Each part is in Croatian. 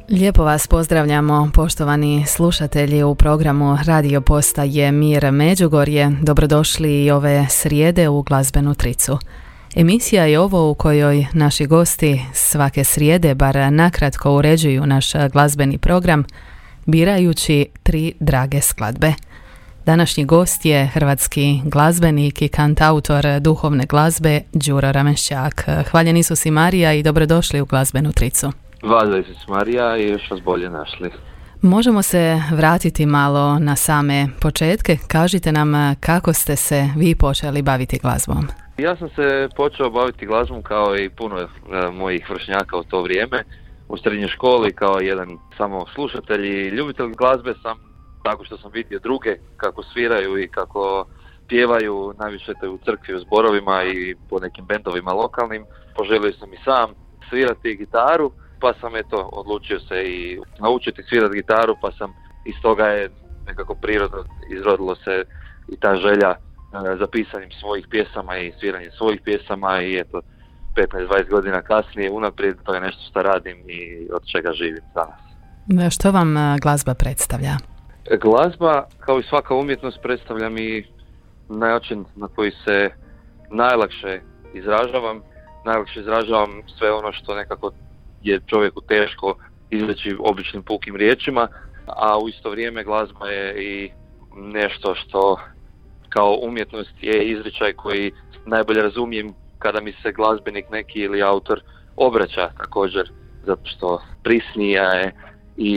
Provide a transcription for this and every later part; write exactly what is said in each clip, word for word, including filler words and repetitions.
Lijepo vas pozdravljamo, poštovani slušatelji u programu Radio Postaje Mir Međugorje. Dobrodošli i ove srijede u Glazbenu tricu. Emisija je ovo u kojoj naši gosti svake srijede bar nakratko uređuju naš glazbeni program, birajući tri drage skladbe. Današnji gost je hrvatski glazbenik i kantautor duhovne glazbe Đuro Ramenščak. Hvaljeni su si Marija i dobrodošli u Glazbenu tricu. Hvala se Marija i još vas bolje našli. Možemo se vratiti malo na same početke. Kažite nam kako ste se vi počeli baviti glazbom. Ja sam se počeo baviti glazbom kao i puno e, mojih vršnjaka u to vrijeme. U srednjoj školi kao jedan samo slušatelj i ljubitelj glazbe sam, tako što sam vidio druge kako sviraju i kako pjevaju, najviše to u crkvi, u zborovima i po nekim bendovima lokalnim. Poželio sam i sam svirati gitaru, pa sam eto odlučio se i naučiti svirati gitaru, pa sam iz toga je nekako prirodno izrodilo se i ta želja e, za pisanjem svojih pjesama i sviranjem svojih pjesama i eto petnaest dvadeset godina kasnije unaprijed to je nešto što radim i od čega živim danas. Što vam glazba predstavlja? Glazba, kao i svaka umjetnost, predstavlja mi način na koji se najlakše izražavam. Najlakše izražavam sve ono što nekako je čovjeku teško izreći običnim pukim riječima, a u isto vrijeme glazba je i nešto što kao umjetnost je izričaj koji najbolje razumijem kada mi se glazbenik neki ili autor obraća također, zato što prisnija je i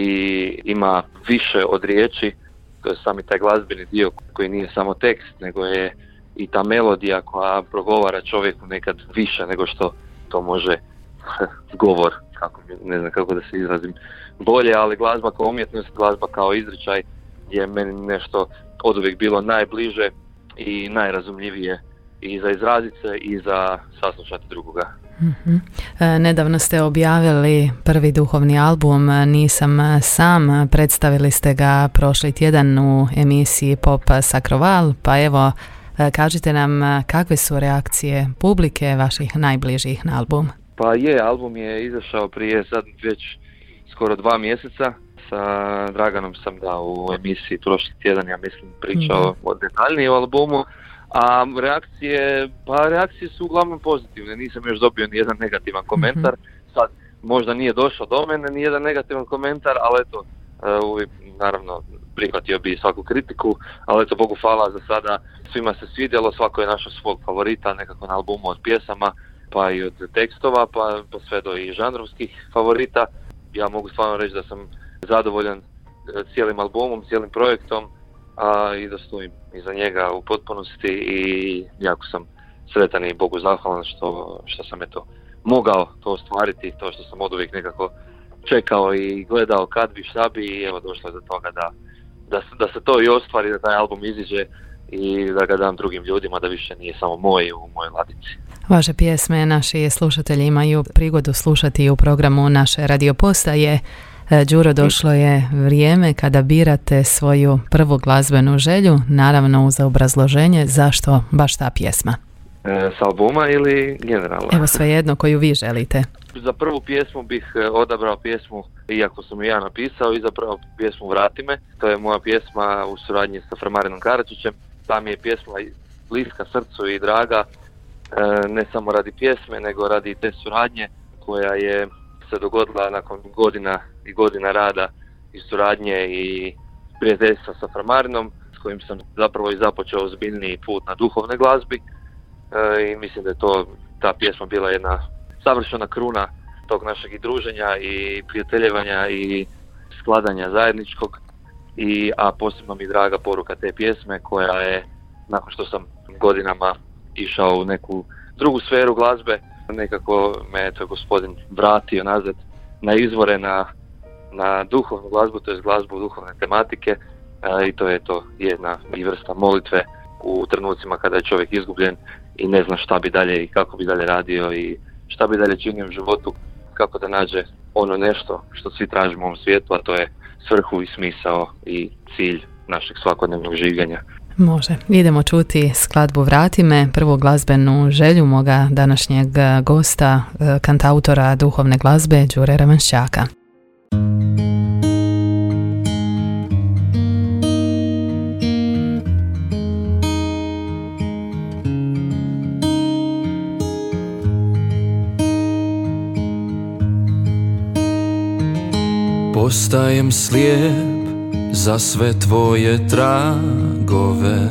ima više od riječi. To je sami taj glazbeni dio koji nije samo tekst, nego je i ta melodija koja progovara čovjeku nekad više nego što to može govor, kako, ne znam kako da se izrazim bolje, ali glazba kao umjetnost, glazba kao izričaj je meni nešto oduvijek bilo najbliže i najrazumljivije i za izrazit se i za saslušati drugoga. Mm-hmm. E, nedavno ste objavili prvi duhovni album Nisam sam, predstavili ste ga prošli tjedan u emisiji Pop Sakroval, pa evo kažite nam kakve su reakcije publike vaših najbližih na album. Pa je, album je izašao prije sad već skoro dva mjeseca. Sa Draganom sam dao u emisiji prošli tjedan, ja mislim, pričao mm. o detaljnije o albumu. A reakcije, pa reakcije su uglavnom pozitivne, nisam još dobio ni jedan negativan komentar. Mm-hmm. Sad možda nije došao do mene ni jedan negativan komentar, ali eto, uvijek naravno prihvatio bi svaku kritiku, ali eto, Bogu hvala, za sada svima se svidjelo, svako je našao svog favorita nekako na albumu od pjesama, pa i od tekstova, pa, pa sve do i žanrovskih favorita. Ja mogu stvarno reći da sam zadovoljan cijelim albumom, cijelim projektom, a i da stojim iza njega u potpunosti i jako sam sretan i Bogu zahvalan što, što sam eto mogao to ostvariti, to što sam oduvijek nekako čekao i gledao kad bi, šta bi i evo došlo je do toga da, da, da se to i ostvari, da taj album iziđe i da ga dam drugim ljudima, da više nije samo moj u mojoj ladici. Vaše pjesme naši slušatelji imaju prigodu slušati u programu naše radio postaje. Đuro, došlo je vrijeme kada birate svoju prvu glazbenu želju, naravno uz obrazloženje zašto baš ta pjesma. E, s albuma ili generalno? Evo svejedno koju vi želite. Za prvu pjesmu bih odabrao pjesmu, iako sam ju ja napisao, izabrao pjesmu Vrati me. To je moja pjesma u suradnji sa Fra Marinom Karačićem. Ta mi je pjesma bliska srcu i draga, e, ne samo radi pjesme, nego radi te suradnje koja je se dogodila nakon godina i godina rada i suradnje i prijateljstva sa Fra Marinom, s kojim sam zapravo i započeo ozbiljniji put na duhovne glazbi e, i mislim da je to ta pjesma bila jedna savršena kruna tog našeg i druženja i prijateljevanja i skladanja zajedničkog, i, a posebno mi draga poruka te pjesme koja je, nakon što sam godinama išao u neku drugu sferu glazbe, nekako me je to Gospodin vratio nazad na izvore, na, na duhovnu glazbu, to je glazbu duhovne tematike, e, i to je to jedna i vrsta molitve u trenucima kada je čovjek izgubljen i ne zna šta bi dalje i kako bi dalje radio i šta bi dalje činio u životu, kako da nađe ono nešto što svi tražimo u ovom svijetu, a to je svrhu i smisao i cilj našeg svakodnevnog življenja. Može. Idemo čuti skladbu Vrati me, prvu glazbenu želju moga današnjeg gosta, kantautora duhovne glazbe Đure Ramenščaka. Postajem slijep za sve tvoje tragove.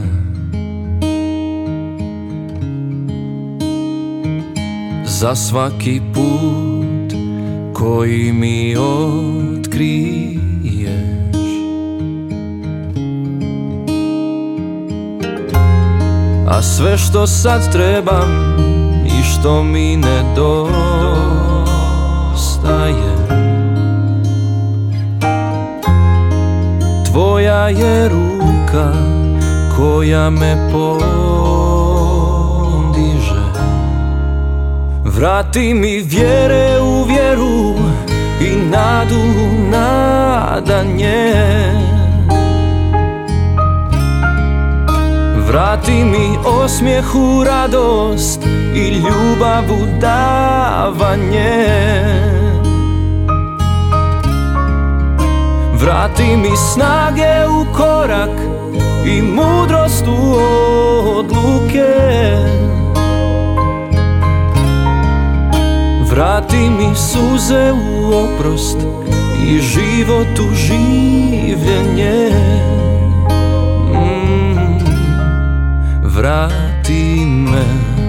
Za svaki put koji mi otkriješ. A sve što sad trebam i što mi nedostaje, tvoja je ruka koja me podiže. Vrati mi vjere u vjeru i nadu u nadanje. Vrati mi osmijeh u radost i ljubav u davanje. Vrati mi snage u korak i mudrost u odluke. Vrati mi suze u oprost i život u življenje. mm, Vrati me.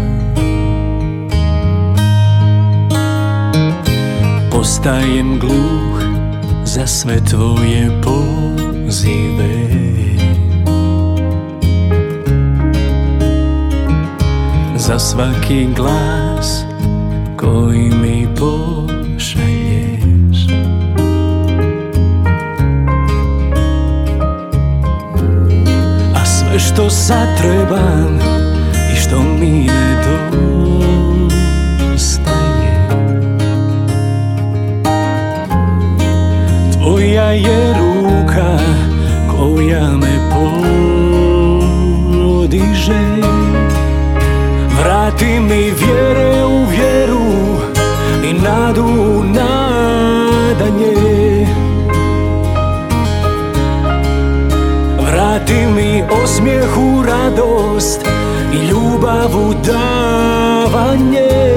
Postajem gluh za sve tvoje pozive. Za svaki glas koji mi pošalješ. A sve što sad trebam i što mi nedostaje, tvoja je ruka koja me podiže. Vrati mi vjere u vjeru i nadu u nadanje. Vrati mi osmijeh u radost i ljubav u davanje.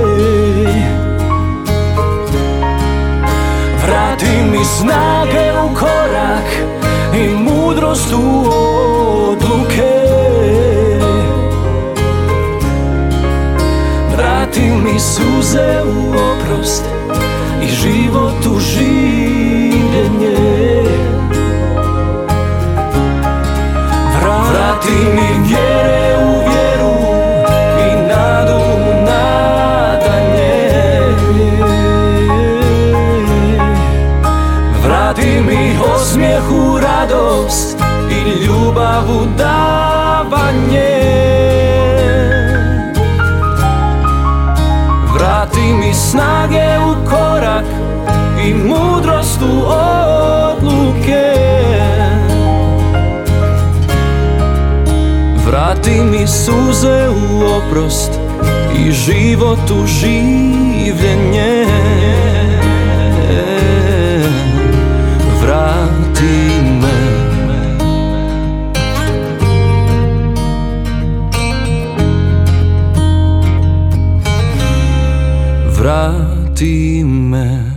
Vrati mi snage u korak i mudrost u odluke. Vrati mi suze u oprost i život u življenje. Vrati mi vjere u vjeru i nadu u nadanje. Vrati mi osmijeh u radost i ljubav u davanje. Vrati mi snage u korak i mudrost u odluke. Vrati mi suze u oprost i život u življenje. Vrati me. Vrati me.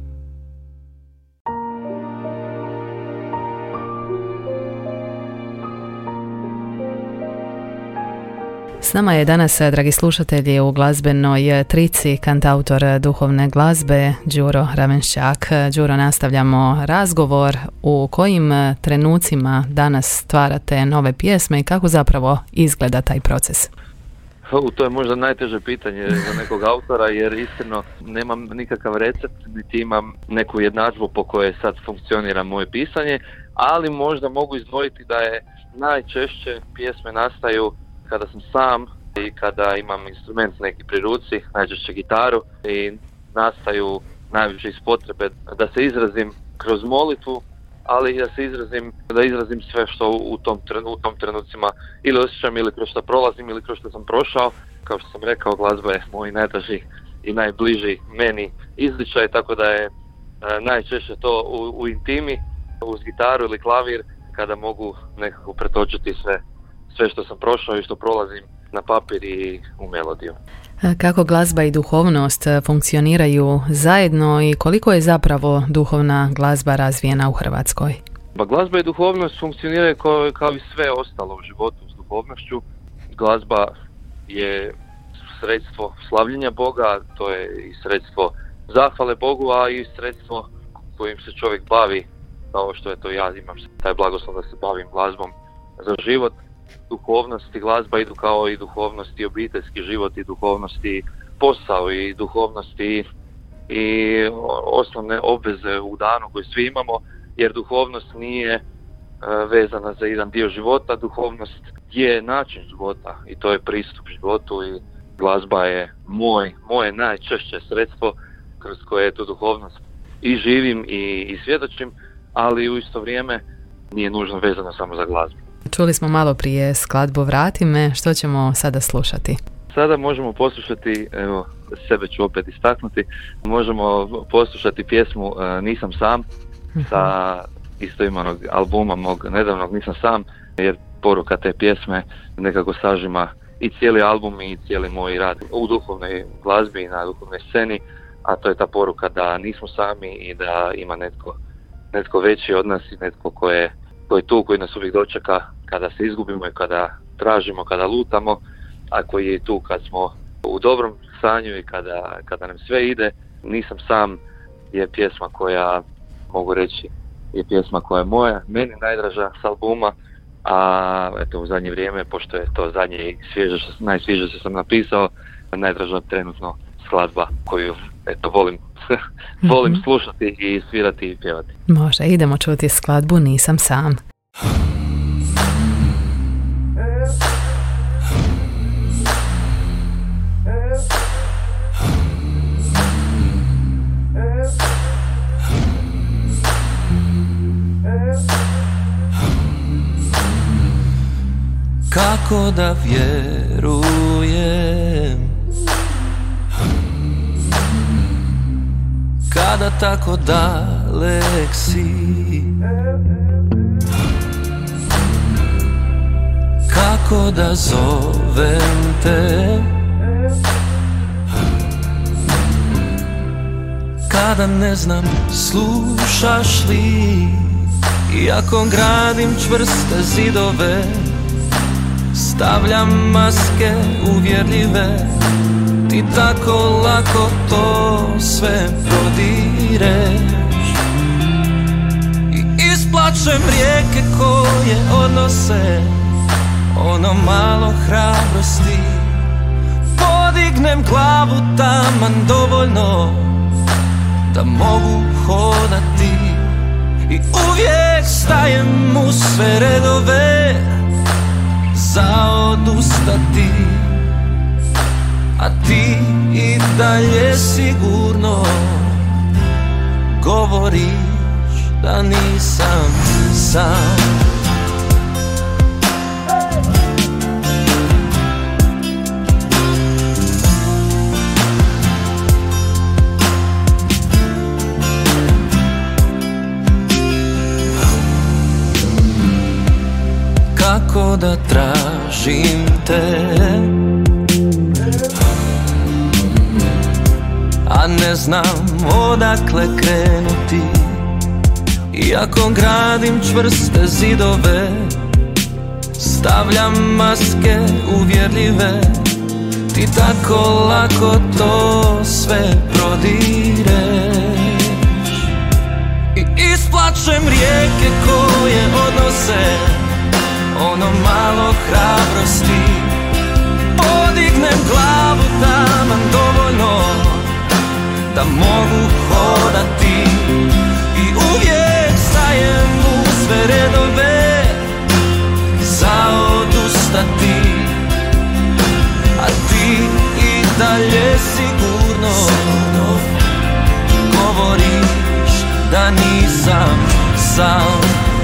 S nama je danas, dragi slušatelji, u glazbenoj trici kantautor duhovne glazbe Đuro Ravenščak. Đuro, nastavljamo razgovor. U kojim trenucima danas stvarate nove pjesme i kako zapravo izgleda taj proces? U, to je možda najteže pitanje za nekog autora, jer iskreno nemam nikakav recept, niti imam neku jednadžbu po kojoj sad funkcionira moje pisanje, ali možda mogu izdvojiti da je najčešće pjesme nastaju kada sam sam i kada imam instrument neki pri ruci, najčešće gitaru, i nastaju najviše iz potrebe da se izrazim kroz molitvu, ali i da se izrazim, da izrazim sve što u tom, u tom trenucima ili osjećam, ili kroz što prolazim, ili kroz što sam prošao. Kao što sam rekao, glazba je moj najdraži i najbliži meni izličaj, tako da je e, najčešće to u, u intimi, uz gitaru ili klavir, kada mogu nekako pretočiti sve, sve što sam prošao i što prolazim na papir i u melodiju. Kako glazba i duhovnost funkcioniraju zajedno i koliko je zapravo duhovna glazba razvijena u Hrvatskoj? Ba, glazba i duhovnost funkcioniraju kao, kao i sve ostalo u životu s duhovnošću. Glazba je sredstvo slavljenja Boga, to je i sredstvo zahvale Bogu, a i sredstvo kojim se čovjek bavi, kao što je to ja, imam taj blagoslov da se bavim glazbom za život. Duhovnost i glazba idu kao i duhovnost i obiteljski život i duhovnost i posao i duhovnost i, i osnovne obveze u danu koje svi imamo, jer duhovnost nije e, vezana za jedan dio života, duhovnost je način života i to je pristup životu i glazba je moj, moje najčešće sredstvo kroz koje tu duhovnost i živim i, i svjedočim, ali u isto vrijeme nije nužno vezano samo za glazbu. Čuli smo malo prije skladbu Vrati me, što ćemo sada slušati? Sada možemo poslušati, evo, sebe ću opet istaknuti, možemo poslušati pjesmu uh, Nisam sam sa istoimenog albuma mog nedavnog Nisam sam, jer poruka te pjesme nekako sažima i cijeli album i cijeli moj rad u duhovnoj glazbi i na duhovnoj sceni, a to je ta poruka da nismo sami i da ima netko, netko veći od nas i netko ko je, ko je tu, koji nas uvijek dočeka kada se izgubimo i kada tražimo, kada lutamo, a koji je tu kad smo u dobrom stanju i kada, kada nam sve ide. Nisam sam je pjesma koja, mogu reći, je pjesma koja je moja, meni najdraža s albuma, a eto u zadnje vrijeme, pošto je to zadnje i svježe, najsvježe što sam napisao, najdraža trenutno skladba koju eto volim, volim mm-hmm. slušati i svirati i pjevati. Može, idemo čuti skladbu Nisam sam. Kako da vjerujem kada tako dalek si, kako da zovem te kada ne znam slušaš li, iako gradim čvrste zidove, stavljam maske uvjerljive, ti tako lako to sve prodireš i isplačem rijeke koje odnose ono malo hrabrosti, podignem glavu taman dovoljno da mogu hodati i uvijek stajem u sve redove za odustati, a ti i dalje sigurno govoriš da nisam sam. Kako da tražim te, a ne znam odakle krenuti, iako gradim čvrste zidove, stavljam maske uvjerljive, ti tako lako to sve prodireš i isplačem rijeke koje odnose ono malo hrabrosti, podignem glavu taman dovoljno da mogu hodati i uvijek stajem u sve redove za odustati, a ti i dalje sigurno govoriš da nisam sam.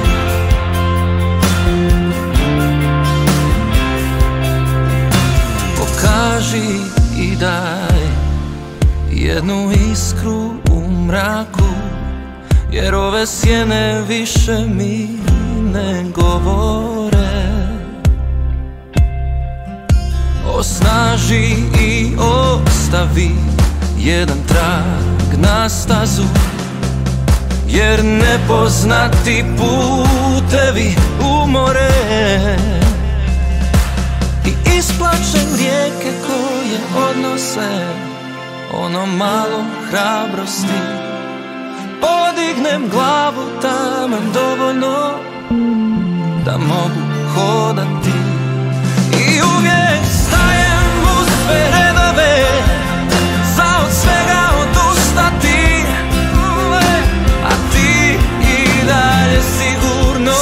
Kaži i daj jednu iskru u mraku, jer ove sjene više mi ne govore. osnaži i ostavi jedan trag na stazu, jer nepoznati putevi umore i isplačem rijeke koje odnose ono malo hrabrosti. Podignem glavu taman dovoljno da mogu hodati i uvijek stajem u sve redove za od svega odustati, a ti i dalje sigurno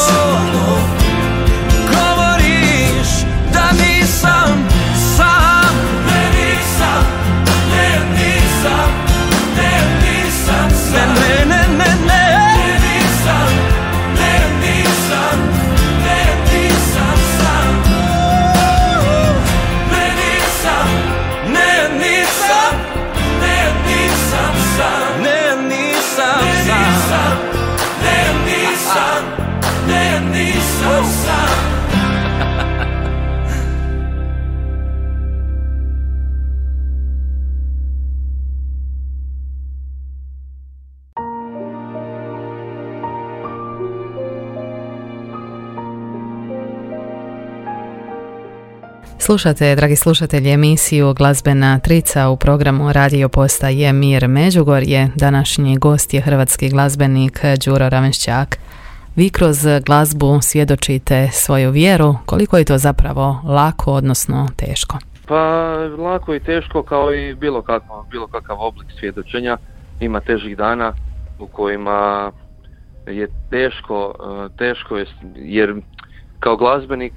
govoriš da nisam sam. Ne nisam, ne nisam, ne nisam sam. Ne, ne, ne, ne, ne. Ne nisam, ne nisam, ne nisam sam. Ne nisam, ne nisam, ne nisam sam. Ne nisam sam. Ne nisam, ne nisam sam. Slušate, dragi slušatelji, emisiju Glazbena trica u programu Radio Postaje Mir Međugorje. Današnji gost je hrvatski glazbenik Đuro Ravenščak. Vi kroz glazbu svjedočite svoju vjeru. Koliko je to zapravo lako, odnosno teško? Pa lako i teško kao i bilo kakav, bilo kakav oblik svjedočenja. Ima težih dana u kojima je teško, teško je, jer kao glazbenik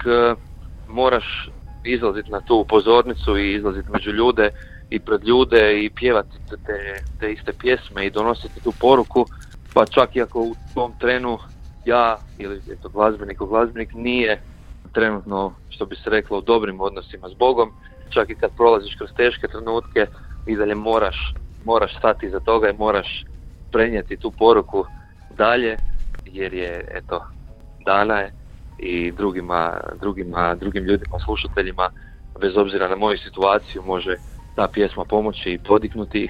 moraš izlaziti na tu pozornicu i izlaziti među ljude i pred ljude i pjevati te, te iste pjesme i donositi tu poruku, pa čak i ako u tom trenu ja ili eto, glazbenik o glazbenik nije trenutno, što bi se reklo, u dobrim odnosima s Bogom, čak i kad prolaziš kroz teške trenutke i dalje moraš, moraš stati iza toga i moraš prenijeti tu poruku dalje, jer je, eto, dana je i drugima, drugima, drugim ljudima, slušateljima, bez obzira na moju situaciju, može ta pjesma pomoći i podignuti ih,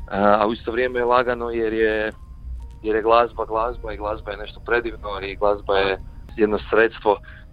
a u isto vrijeme je lagano jer je, jer je glazba glazba i glazba je nešto predivno i glazba je jedno sredstvo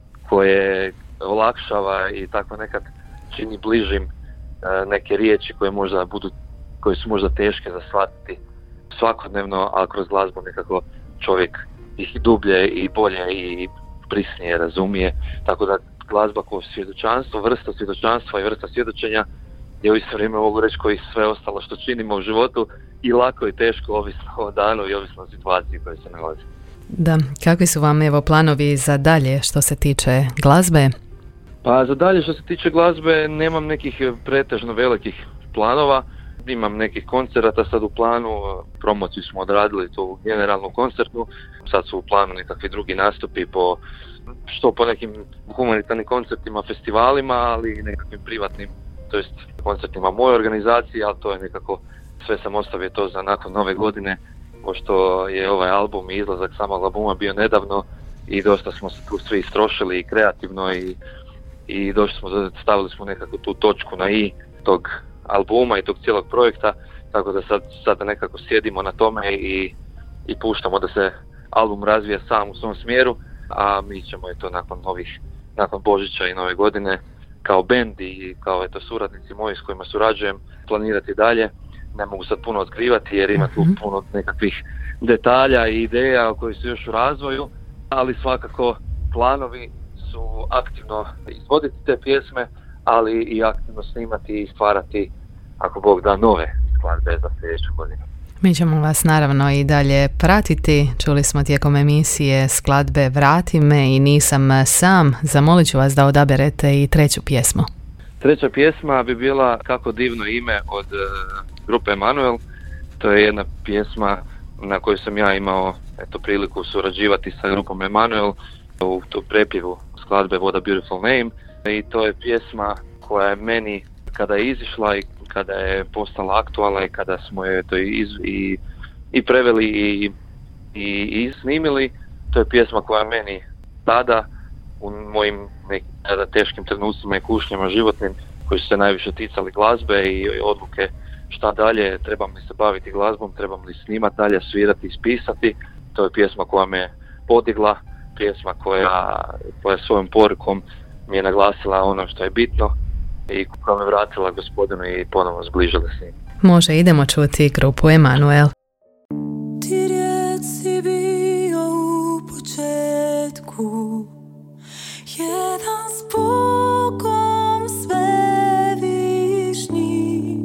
koje olakšava i tako nekad čini bližim neke riječi koje možda budu, koje su možda teške za shvatiti svakodnevno, a kroz glazbu nekako čovjek ih dublje i bolje i prisnije razumije, tako da glazba kao svjedočanstvo, vrsta svjedočanstva i vrsta svjedočenja je u isto vrijeme, mogu reći, koji sve ostalo što činimo u životu, i lako i teško, ovisno o danu i ovisno o situaciji koje se nalazi. Da, kakvi su vam evo planovi za dalje što se tiče glazbe? Pa za dalje što se tiče glazbe nemam nekih pretežno velikih planova. Imam nekih koncerata sad u planu, promociju smo odradili tu generalnu koncertnu, sad su u planu nekakvi drugi nastupi po, što po nekim humanitarnim koncertima, festivalima, ali i nekakvim privatnim, to jest koncertima moje organizacije, ali to je nekako, sve sam ostavio to za nakon nove godine, pošto je ovaj album i izlazak samog albuma bio nedavno i dosta smo se tu svi istrošili i kreativno i, i došli smo, stavili smo nekako tu točku na i tog albuma i tog cijelog projekta, tako da sad, sad nekako sjedimo na tome i, i puštamo da se album razvija sam u svom smjeru, a mi ćemo eto nakon novih, nakon Božića i Nove godine kao bend i kao eto suradnici moji s kojima surađujem planirati dalje. Ne mogu sad puno otkrivati jer ima tu puno nekakvih detalja i ideja koji su još u razvoju, ali svakako planovi su aktivno izvoditi te pjesme, ali i aktivno snimati i stvarati, ako Bog da, nove skladbe za sljedeću godinu. Mi ćemo vas naravno i dalje pratiti. Čuli smo tijekom emisije skladbe Vrati me i Nisam sam. Zamolit ću vas da odaberete i treću pjesmu. Treća pjesma bi bila Kako divno ime od uh, grupe Emanuel. To je jedna pjesma na kojoj sam ja imao eto, priliku surađivati sa grupom Emanuel u tu prepjevu skladbe What a Beautiful Name. I to je pjesma koja je meni, kada je izišla i kada je postala aktualna i kada smo je to iz, i, i preveli i, i, i snimili, to je pjesma koja je meni tada u mojim nekim tada teškim trenucima i kušnjama životnim koji su se najviše ticali glazbe i odluke šta dalje, trebam li se baviti glazbom, trebam li snimati dalje, svirati, ispisati. To je pjesma koja me podigla, pjesma koja, koja svojom porukom mi je naglasila ono što je bitno i koja me vratila Gospodinu i ponovno zbližila s njim. Može, idemo čuti grupu Emanuel. Ti reci bio u početku, jedan s Bogom svevišnji.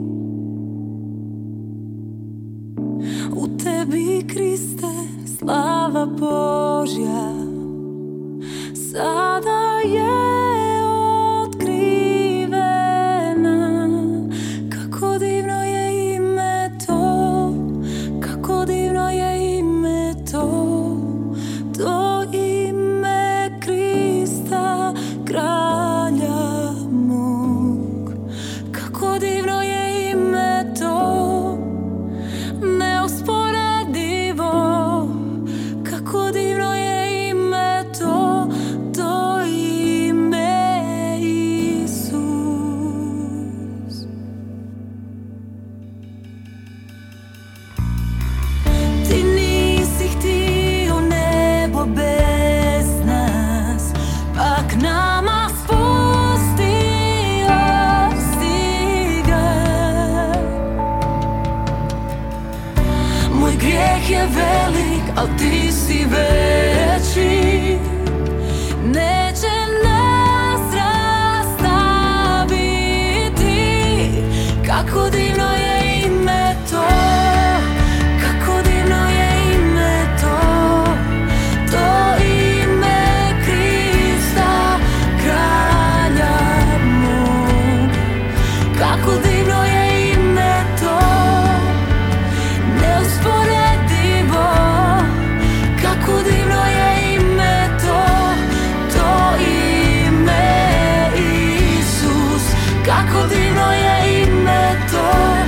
U tebi, Kriste, slava Božja sada je otkrivena. Kako divno je ime to, kako divno je ime to, to ime Krista, kralja mog. Kako divno je ime to, neusporedivo. Kako divno je ime to, to ime Isus. Ti nisi htio nebo bez nas, pak nama spustio si ga. Moj grijeh je velik, al ti si veći. Neće nas rastaviti. Kako divno je ime to, kako divno je ime to, to ime Krista, kralja mog. Kako divno je ime to, neusporedivo. Kako divno je ime to, to ime Isus. Kako divno je ime to.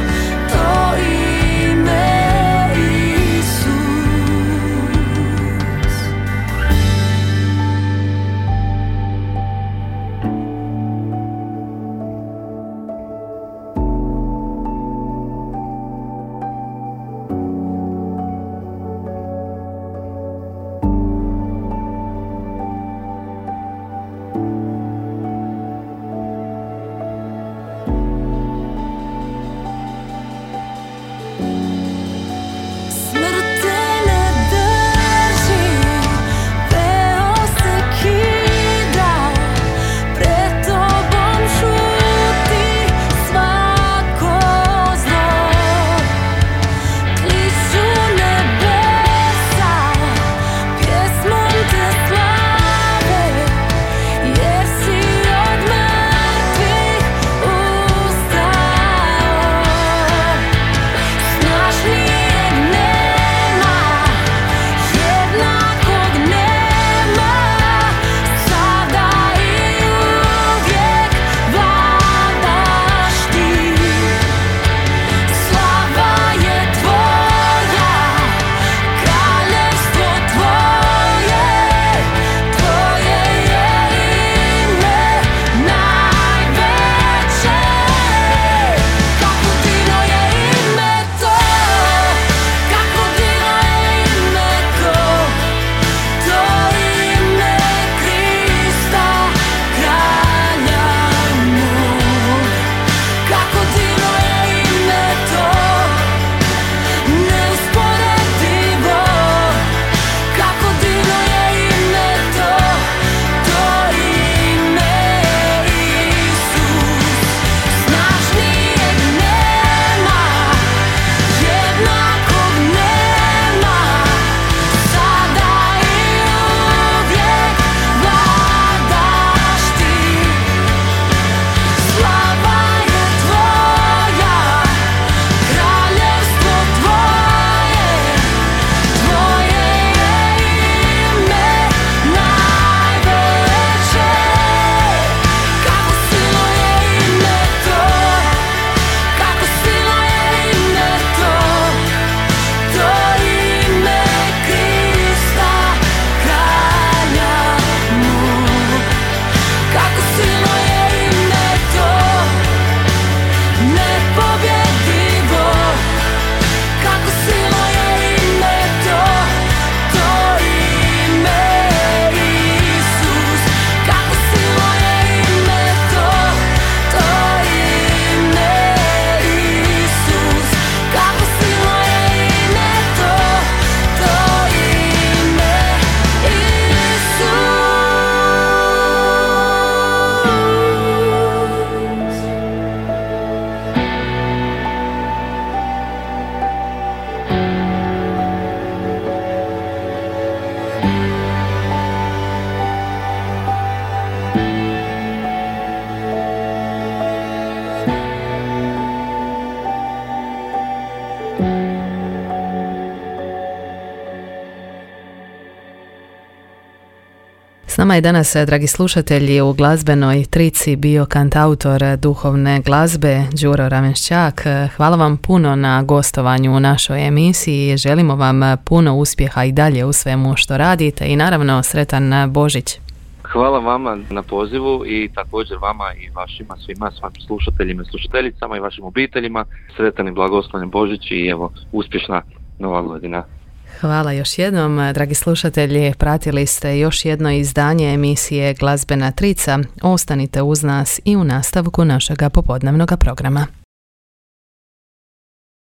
nama je danas, dragi slušatelji, u glazbenoj trici bio kantautor duhovne glazbe Đuro Ramenšćak. Hvala vam puno na gostovanju u našoj emisiji. Želimo vam puno uspjeha i dalje u svemu što radite i naravno sretan Božić. Hvala vama na pozivu i također vama i vašima svima, svim slušateljima i slušateljicama i vašim obiteljima. Sretan i blagoslovljen Božić i evo uspješna nova godina. Hvala još jednom, dragi slušatelji, pratili ste još jedno izdanje emisije Glazbena trica. Ostanite uz nas i u nastavku našega popodnevnog programa.